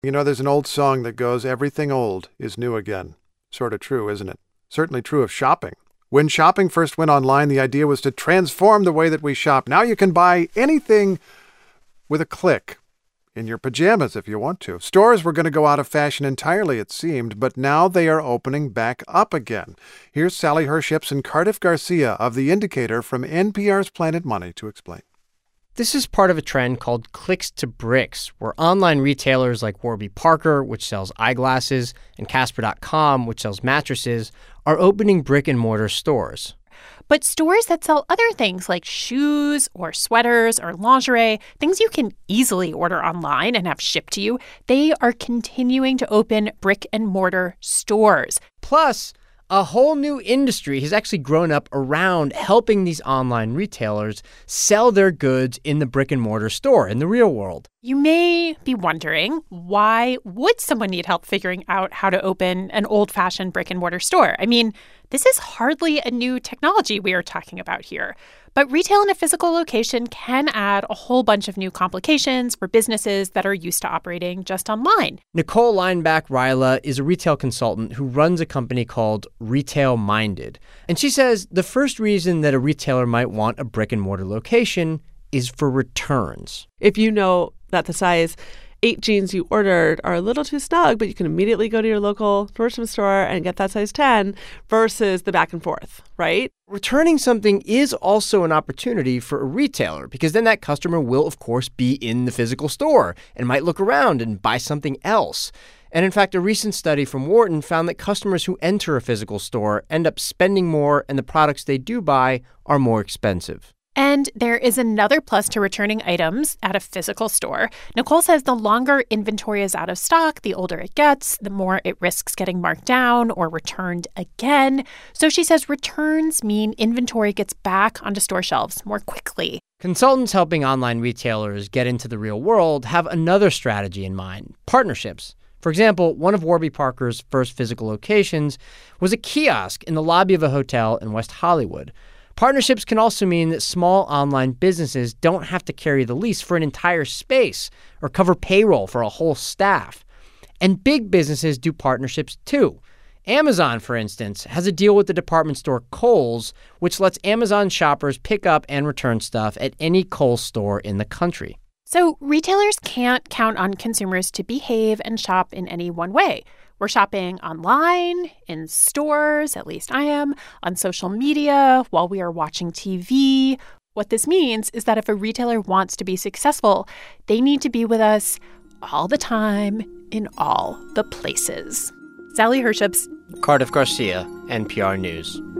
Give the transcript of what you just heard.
You know, there's an old song that goes, everything old is new again. Sort of true, isn't it? Certainly true of shopping. When shopping first went online, the idea was to transform the way that we shop. Now you can buy anything with a click. In your pajamas if you want to. Stores were going to go out of fashion entirely, it seemed, but now they are opening back up again. Here's Sally Herships and Cardiff Garcia of The Indicator from NPR's Planet Money to explain. This is part of a trend called clicks to bricks, where online retailers like Warby Parker, which sells eyeglasses, and Casper.com, which sells mattresses, are opening brick-and-mortar stores. But stores that sell other things like shoes or sweaters or lingerie, things you can easily order online and have shipped to you, they are continuing to open brick-and-mortar stores. Plus, a whole new industry has actually grown up around helping these online retailers sell their goods in the brick-and-mortar store, in the real world. You may be wondering, why would someone need help figuring out how to open an old-fashioned brick-and-mortar store? I mean, this is hardly a new technology we are talking about here. But retail in a physical location can add a whole bunch of new complications for businesses that are used to operating just online. Nicole Lineback-Ryla is a retail consultant who runs a company called Retail Minded. And she says the first reason that a retailer might want a brick-and-mortar location is for returns. If you know that the size 8 jeans you ordered are a little too snug, but you can immediately go to your local Nordstrom store and get that size 10 versus the back and forth, right? Returning something is also an opportunity for a retailer because then that customer will, of course, be in the physical store and might look around and buy something else. And in fact, a recent study from Wharton found that customers who enter a physical store end up spending more and the products they do buy are more expensive. And there is another plus to returning items at a physical store. Nicole says the longer inventory is out of stock, the older it gets, the more it risks getting marked down or returned again. So she says returns mean inventory gets back onto store shelves more quickly. Consultants helping online retailers get into the real world have another strategy in mind: partnerships. For example, one of Warby Parker's first physical locations was a kiosk in the lobby of a hotel in West Hollywood. Partnerships can also mean that small online businesses don't have to carry the lease for an entire space or cover payroll for a whole staff. And big businesses do partnerships too. Amazon, for instance, has a deal with the department store Kohl's, which lets Amazon shoppers pick up and return stuff at any Kohl's store in the country. So retailers can't count on consumers to behave and shop in any one way. We're shopping online, in stores, at least I am, on social media, while we are watching TV. What this means is that if a retailer wants to be successful, they need to be with us all the time, in all the places. Sally Herships, Cardiff Garcia, NPR News.